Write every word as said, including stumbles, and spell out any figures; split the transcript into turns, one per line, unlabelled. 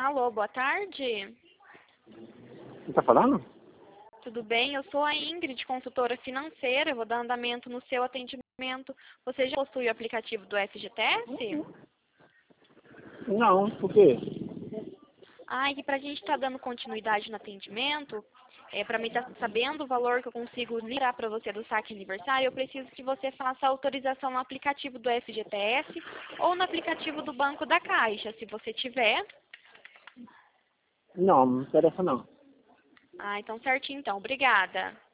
Alô, boa tarde.
Você tá falando?
Tudo bem? Eu sou a Ingrid, consultora financeira. Eu vou dar andamento no seu atendimento. Você já possui o aplicativo do F G T S?
Não, por quê?
Ah, e para a gente estar dando continuidade no atendimento, é, para mim estar sabendo o valor que eu consigo liberar para você do saque aniversário, eu preciso que você faça a autorização no aplicativo do F G T S ou no aplicativo do Banco da Caixa, se você tiver.
Não, não interessa não.
Ah, então certinho então. Obrigada.